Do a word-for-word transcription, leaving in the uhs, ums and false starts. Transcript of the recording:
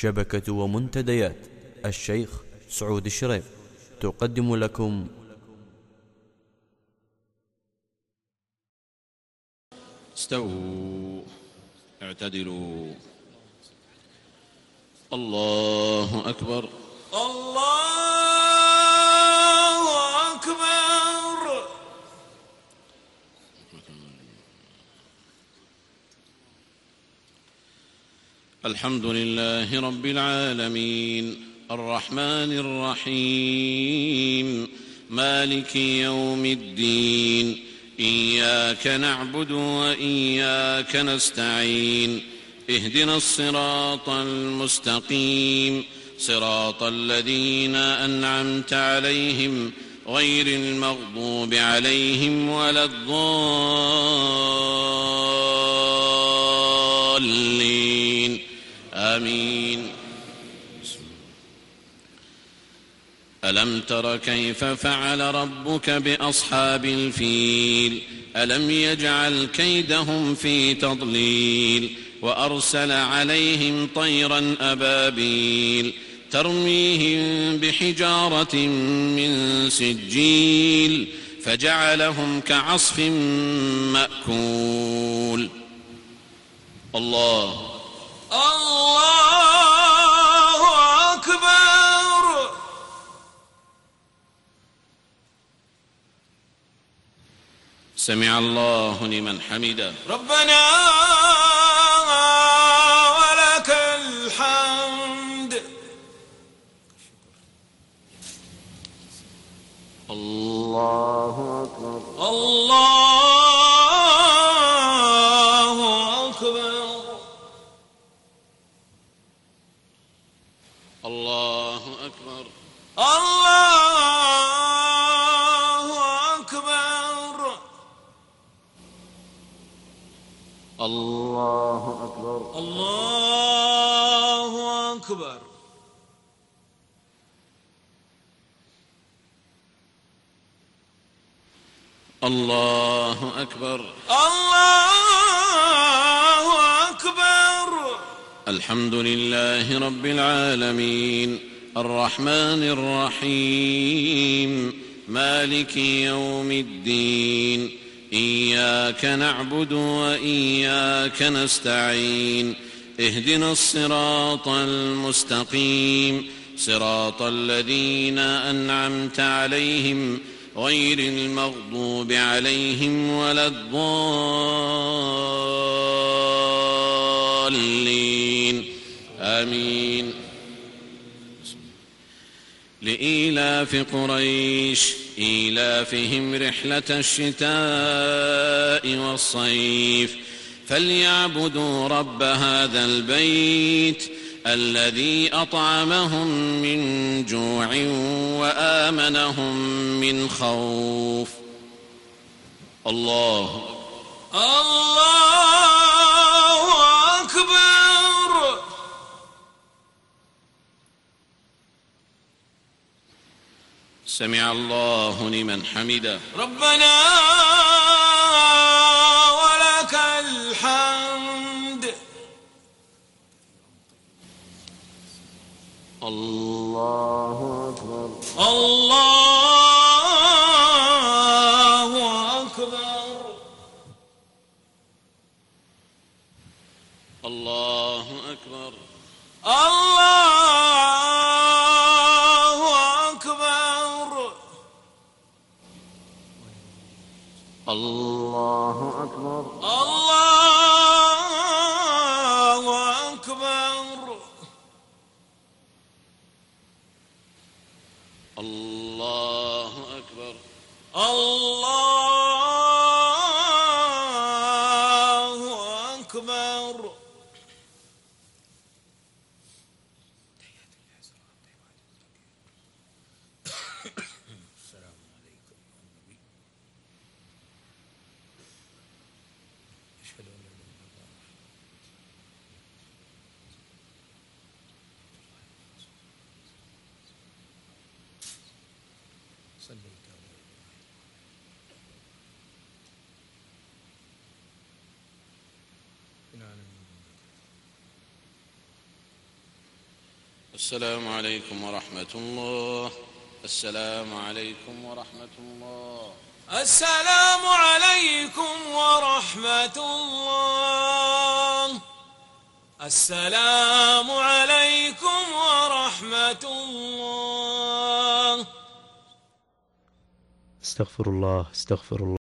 شبكة ومنتديات الشيخ سعود الشريف تقدم لكم استووا اعتدلوا. الله أكبر الله أكبر. الحمد لله رب العالمين الرحمن الرحيم مالك يوم الدين إياك نعبد وإياك نستعين اهدنا الصراط المستقيم صراط الذين أنعمت عليهم غير المغضوب عليهم ولا الضالين آمين. ألم تر كيف فعل ربك بأصحاب الفيل ألم يجعل كيدهم في تضليل وأرسل عليهم طيرا أبابيل ترميهم بحجارة من سجيل فجعلهم كعصف مأكول. الله الله أكبر. سمع الله لمن حمده. ربنا ولك الحمد. الله أكبر الله أكبر. الله أكبر الله أكبر. الله أكبر الله أكبر. الله أكبر الله أكبر. الحمد لله رب العالمين الرحمن الرحيم مالك يوم الدين إياك نعبد وإياك نستعين اهدنا الصراط المستقيم صراط الذين أنعمت عليهم غير المغضوب عليهم ولا الضالين آمين. لإيلاف قريش إيلافهم رحلة الشتاء والصيف فليعبدوا رب هذا البيت الذي أطعمهم من جوع وآمنهم من خوف. الله الله أكبر. سمع الله لمن حمده. ربنا ولك الحمد. الله أكبر الله أكبر. الله أكبر الله أكبر. الله أكبر الله أكبر. الله أكبر الله أكبر. السلام عليكم النبي. أشهد أن لا إله إلا الله. صليت على إبراهيم. السلام عليكم ورحمة الله. السلام عليكم ورحمة الله. السلام عليكم ورحمة الله. السلام عليكم ورحمة الله. استغفر الله استغفر الله.